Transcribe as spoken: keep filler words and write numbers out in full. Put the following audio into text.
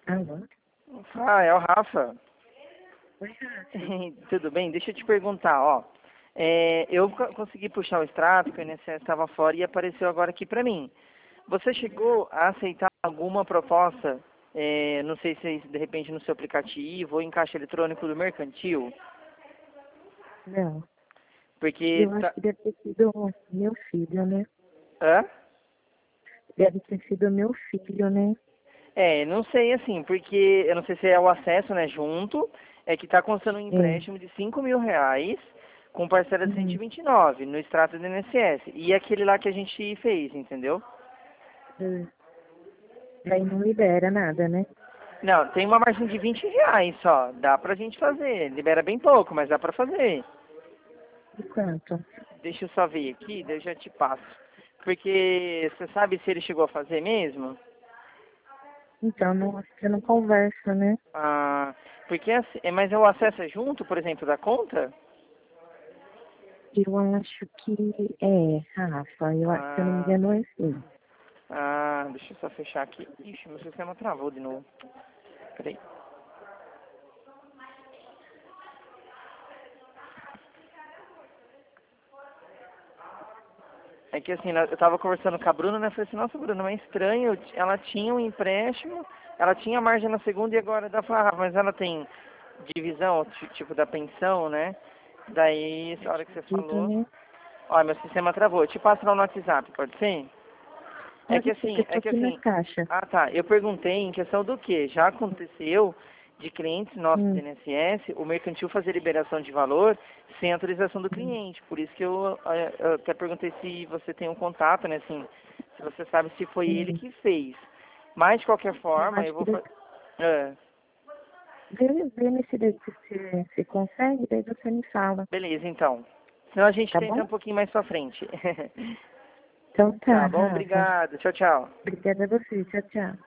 Alô? Ah, é o Rafa. Oi, Rafa. Tudo bem? Deixa eu te perguntar, ó. É, eu co- consegui puxar o extrato, que o I N S S estava fora e apareceu agora aqui para mim. Você chegou a aceitar alguma proposta, é, não sei se de repente no seu aplicativo ou em caixa eletrônico do mercantil? Não. Porque Eu acho tá... que deve ter sido meu filho, né? Hã? Deve ter sido meu filho, né? É, não sei assim, porque eu não sei se é o acesso, né, junto, é que está constando um É. empréstimo de cinco mil reais com parcela de cento e Uhum. vinte e nove no extrato do I N S S. E aquele lá que a gente fez, entendeu? É. Daí não libera nada, né? Não, tem uma margem de vinte reais só. Dá pra gente fazer. Libera bem pouco, mas dá pra fazer. E quanto? Deixa eu só ver aqui, daí eu já te passo. Porque você sabe se ele chegou a fazer mesmo? Então, não, você não conversa, né? Ah, porque assim, é, mas o acesso é junto, por exemplo, da conta? Eu acho que é, Rafa. Eu, acho- se eu não me Ah, engano, é sim. ah, deixa eu só fechar aqui. Ixi, meu sistema travou de novo. Peraí. É que assim, eu tava conversando com a Bruna, né? Eu falei assim, nossa, Bruna, mas é estranho. Ela tinha um empréstimo, ela tinha margem na segunda e agora dá pra... mas ela tem divisão, ti- tipo da pensão, né? Daí, essa hora que você Dividido, falou, né? ó, meu sistema travou. Eu te passo lá no WhatsApp, pode ser? É que Pode ser que assim, eu tô é que aqui na assim, caixa. ah tá, eu perguntei em questão do quê? Já aconteceu de clientes nossos do Hum. I N S S, o mercantil fazer liberação de valor sem autorização do Hum. cliente. Por isso que eu, eh, eu até perguntei se você tem um contato, né, assim, se você sabe se foi ele Hum. que fez. Mas, de qualquer Eu forma, eu acho que vou deve... fazer... É, Vê, vê nesse daí se você se consegue, daí você me fala. beleza, então. Senão a gente Tá tenta bom? um pouquinho mais pra frente. Então tá, Tá bom? Rafa. Obrigado. Tchau, tchau. Obrigada a você. Tchau, tchau.